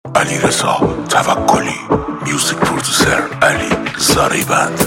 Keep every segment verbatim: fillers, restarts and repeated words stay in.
علیرضا توکلی، میوزیک پرودوسر علی زاریبند.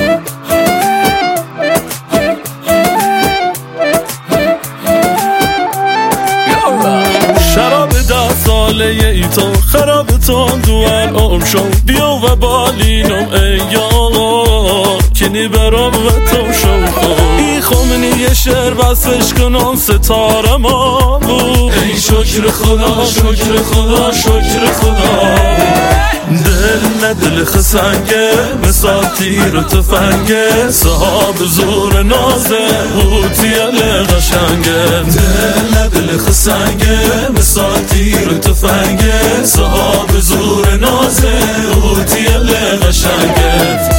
شراب ده ساله ای تو خراب تو دوال ام شو بیا و بالینم ای یار کنی برام و تو شو ای خمینی یه شعر بسش کنم ستاره ما بود ای شکر خدا شکر خدا شکر خدا دل نه دل خسنگه مثال تیر و تفنگه صحاب زور نازه هوتیل قشنگه دل نه دل خسنگه مثال تیر و تفنگه صحاب زور نازه هوتیل قشنگه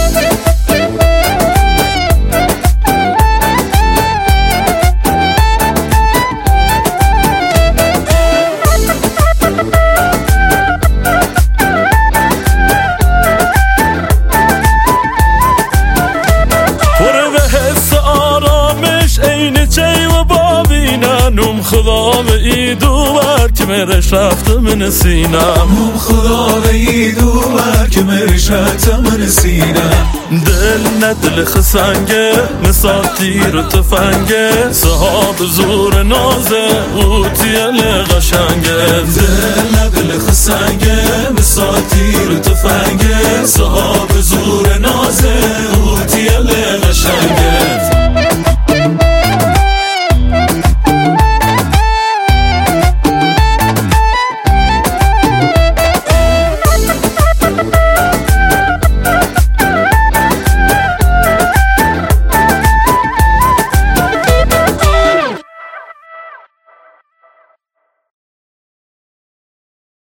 خدا به ایدو بر که مرش رفته من سینم خدا به ایدو بر که مرش رفته من سینم دل نه دل خسنگه مثال تیر و تفنگه صحاب زور نازه اوتیل قشنگه دل نه دل خسنگه مثال تیر و تفنگه صحاب زور نازه